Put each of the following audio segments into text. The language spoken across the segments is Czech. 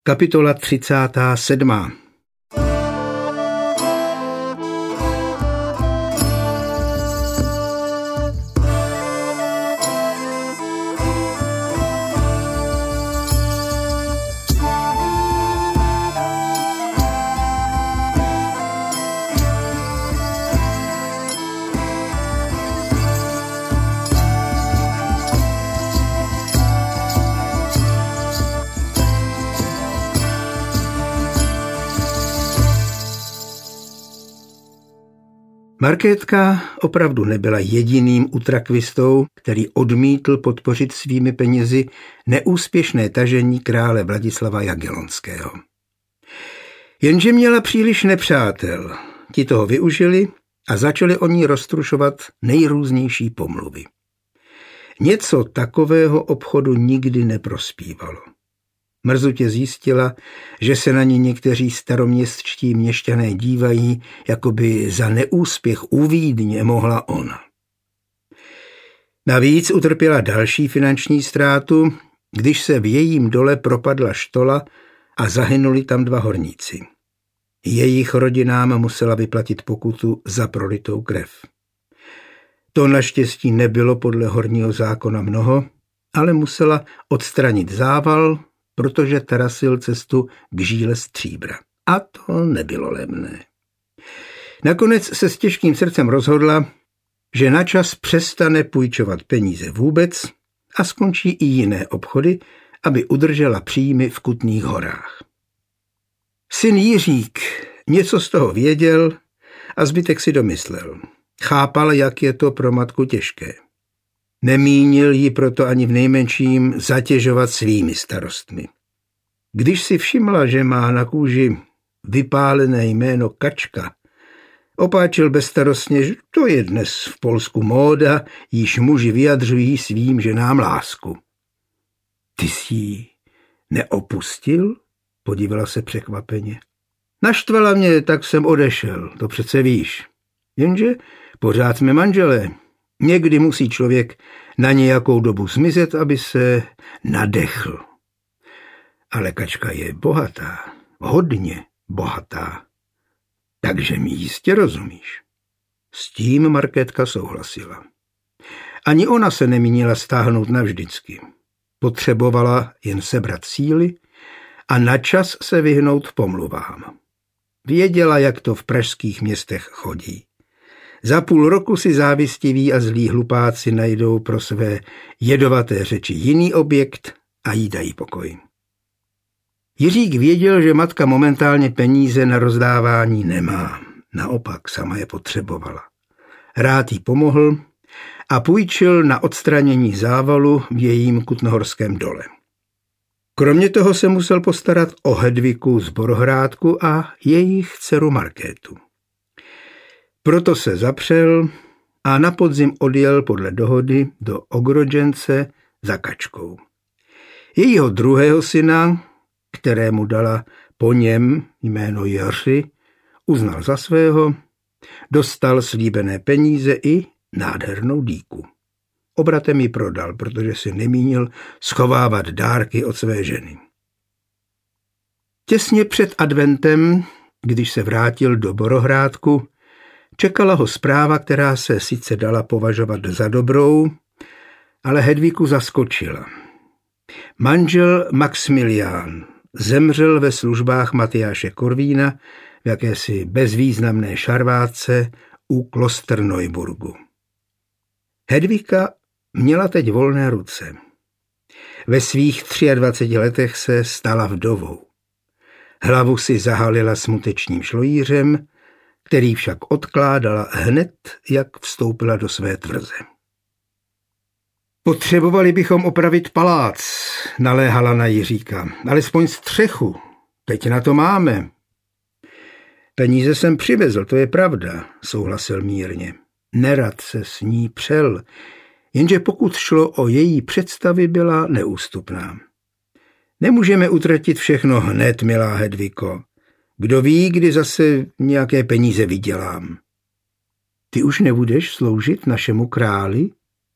Kapitola 37. Markétka opravdu nebyla jediným utrakvistou, který odmítl podpořit svými penězi neúspěšné tažení krále Vladislava Jagellonského. Jenže měla příliš nepřátel. Ti toho využili a začali o ní roztrušovat nejrůznější pomluvy. Něco takového obchodu nikdy neprospívalo. Mrzutě zjistila, že se na ní někteří staroměstští měšťané dívají, jako by za neúspěch u Vídně mohla ona. Navíc utrpěla další finanční ztrátu, když se v jejím dole propadla štola a zahynuli tam 2 horníci. Jejich rodinám musela vyplatit pokutu za prolitou krev. To naštěstí nebylo podle horního zákona mnoho, ale musela odstranit zával, protože tarasil cestu k žíle stříbra. A to nebylo levné. Nakonec se s těžkým srdcem rozhodla, že na čas přestane půjčovat peníze vůbec a skončí i jiné obchody, aby udržela příjmy v Kutných Horách. Syn Jiřík něco z toho věděl a zbytek si domyslel. Chápal, jak je to pro matku těžké. Nemínil ji proto ani v nejmenším zatěžovat svými starostmi. Když si všimla, že má na kůži vypálené jméno Kačka, opáčil bezstarostně, že to je dnes v Polsku móda, již muži vyjadřují svým ženám lásku. Ty jsi ji neopustil? Podívala se překvapeně. Naštvala mě, tak jsem odešel, to přece víš. Jenže pořád jsme manželé. Někdy musí člověk na nějakou dobu zmizet, aby se nadechl. Ale Kačka je bohatá, hodně bohatá. Takže mi jistě rozumíš. S tím Markétka souhlasila. Ani ona se nemínila stáhnout navždycky. Potřebovala jen sebrat síly a načas se vyhnout pomluvám. Věděla, jak to v pražských městech chodí. Za půl roku si závistiví a zlí hlupáci najdou pro své jedovaté řeči jiný objekt a jí dají pokoj. Jiřík věděl, že matka momentálně peníze na rozdávání nemá. Naopak sama je potřebovala. Rád jí pomohl a půjčil na odstranění závalu v jejím kutnohorském dole. Kromě toho se musel postarat o Hedviku z Borohrádku a jejich dceru Markétu. Proto se zapřel a na podzim odjel podle dohody do Ogrodžence za Kačkou. Jejího druhého syna, kterému dala po něm jméno Jiří, uznal za svého, dostal slíbené peníze i nádhernou dýku. Obratem ji prodal, protože si nemínil schovávat dárky od své ženy. Těsně před adventem, když se vrátil do Borohrádku, čekala ho zpráva, která se sice dala považovat za dobrou, ale Hedviku zaskočila. Manžel Maxmilián zemřel ve službách Matyáše Korvína v jakési bezvýznamné šarváce u Klosterneuburgu. Hedvika měla teď volné ruce. Ve svých 23 letech se stala vdovou. Hlavu si zahalila smutečným šlojířem, který však odkládala hned, jak vstoupila do své tvrze. Potřebovali bychom opravit palác, naléhala na Jiříka. Alespoň střechu, teď na to máme. Peníze jsem přivezl, to je pravda, souhlasil mírně. Nerad se s ní přel, jenže pokud šlo o její představy, byla neústupná. Nemůžeme utratit všechno hned, milá Hedviko. Kdo ví, kdy zase nějaké peníze vydělám. Ty už nebudeš sloužit našemu králi?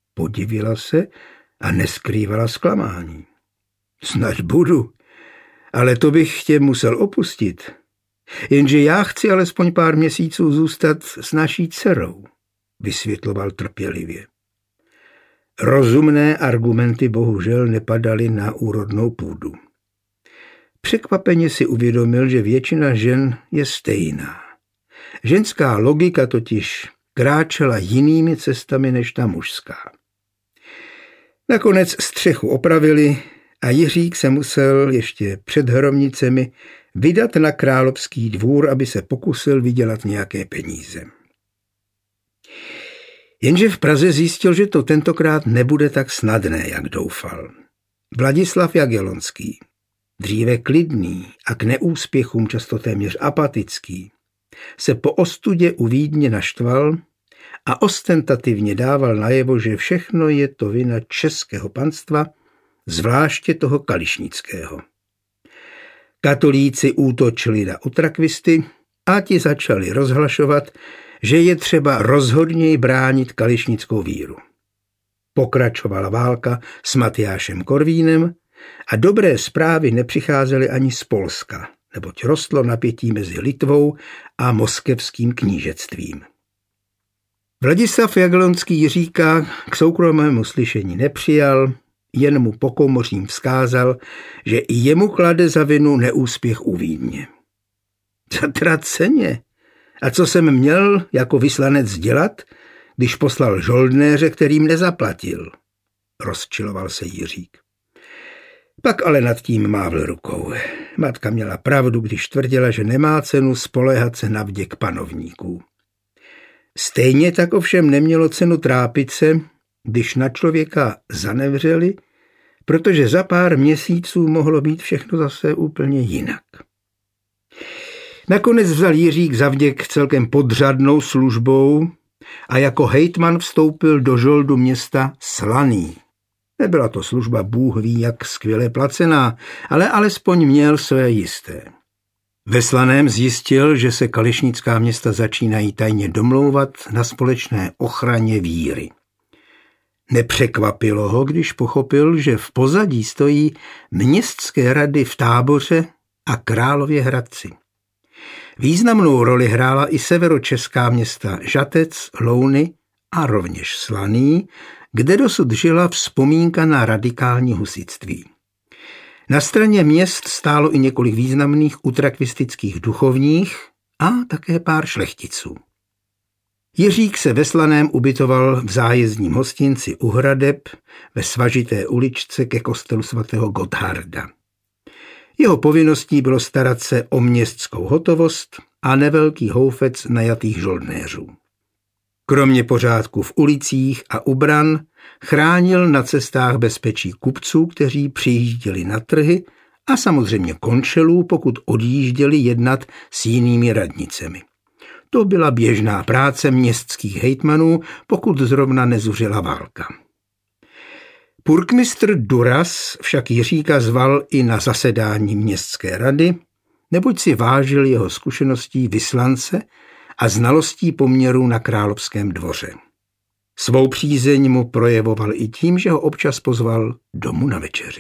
Podivila se a neskrývala zklamání. Snad budu, Ale to bych tě musel opustit. Jenže já chci alespoň pár měsíců zůstat s naší dcerou, vysvětloval trpělivě. Rozumné argumenty bohužel nepadaly na úrodnou půdu. Překvapeně si uvědomil, že většina žen je stejná. Ženská logika totiž kráčela jinými cestami než ta mužská. Nakonec střechu opravili a Jiřík se musel ještě před Hromnicemi vydat na královský dvůr, aby se pokusil vydělat nějaké peníze. Jenže v Praze zjistil, že to tentokrát nebude tak snadné, jak doufal. Vladislav Jagellonský, dříve klidný a k neúspěchům často téměř apatický, se po ostudě u Vídně naštval a ostentativně dával najevo, že všechno je to vina českého panstva, zvláště toho kališnického. Katolíci útočili na utrakvisty a ti začali rozhlašovat, že je třeba rozhodněji bránit kališnickou víru. Pokračovala válka s Matyášem Korvínem a dobré zprávy nepřicházely ani z Polska, neboť rostlo napětí mezi Litvou a moskevským knížectvím. Vladislav Jagellonský Jiříka k soukromému slyšení nepřijal, jen mu po komořím vzkázal, že i jemu klade za vinu neúspěch u Vídně. Zatraceně. A co jsem měl jako vyslanec dělat, když poslal žoldnéře, kterým nezaplatil? Rozčiloval se Jiřík. Pak ale nad tím mávl rukou. Matka měla pravdu, když tvrdila, že nemá cenu spoléhat se na vděk panovníků. Stejně tak ovšem nemělo cenu trápit se, když na člověka zanevřeli, protože za pár měsíců mohlo být všechno zase úplně jinak. Nakonec vzal Jiřík zavděk celkem podřadnou službou a jako hejtman vstoupil do žoldu města Slaný. Nebyla to služba Bůh ví jak skvěle placená, ale alespoň měl své jisté. Ve Slaném zjistil, že se kališnická města začínají tajně domlouvat na společné ochraně víry. Nepřekvapilo ho, když pochopil, že v pozadí stojí městské rady v Táboře a Králově Hradci. Významnou roli hrála i severočeská města Žatec, Louny a rovněž Slaný, kde dosud žila vzpomínka na radikální husitství. Na straně měst stálo i několik významných utrakvistických duchovních a také pár šlechticů. Jiřík se ve Slaném ubytoval v zájezdním hostinci u Hradeb ve svažité uličce ke kostelu svatého Gotharda. Jeho povinností bylo starat se o městskou hotovost a nevelký houfec najatých žoldnéřů. Kromě pořádku v ulicích a u bran chránil na cestách bezpečí kupců, kteří přijížděli na trhy, a samozřejmě končelů, pokud odjížděli jednat s jinými radnicemi. To byla běžná práce městských hejtmanů, pokud zrovna nezuřila válka. Purkmistr Duras však Jiříka zval i na zasedání městské rady, neboť si vážil jeho zkušeností vyslance a znalostí poměrů na královském dvoře. Svou přízeň mu projevoval i tím, že ho občas pozval domů na večeři.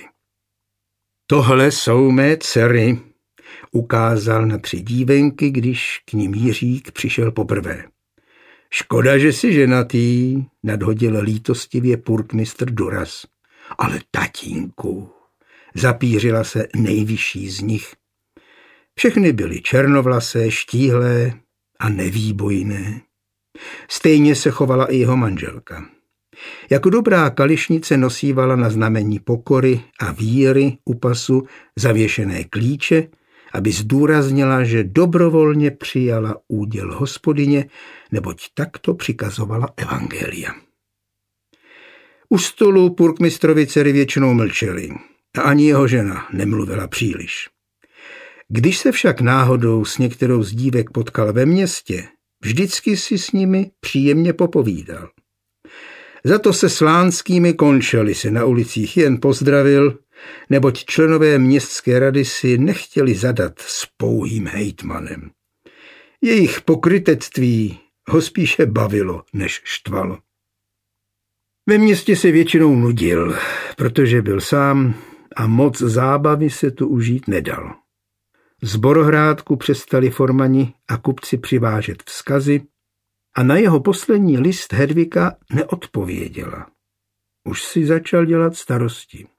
Tohle jsou mé dcery, ukázal na 3 dívenky, když k nim Jiřík přišel poprvé. Škoda, že jsi ženatý, nadhodil lítostivě purkmistr Duras. Ale tatínku, zapířila se nejvyšší z nich. Všechny byly černovlasé, štíhlé a nevýbojné. Stejně se chovala i jeho manželka. Jako dobrá kališnice nosívala na znamení pokory a víry u pasu zavěšené klíče, aby zdůraznila, že dobrovolně přijala úděl hospodyně, neboť takto přikazovala evangelia. U stolu purkmistrovi dcery většinou mlčeli a ani jeho žena nemluvila příliš. Když se však náhodou s některou z dívek potkal ve městě, vždycky si s nimi příjemně popovídal. Za to se slánskými končely se na ulicích jen pozdravil, neboť členové městské rady si nechtěli zadat s pouhým hejtmanem. Jejich pokrytectví ho spíše bavilo, než štvalo. Ve městě se většinou nudil, protože byl sám a moc zábavy se tu užít nedalo. Z Borohrádku přestali formani a kupci přivážet vzkazy a na jeho poslední list Hedvika neodpověděla. Už si začal dělat starosti.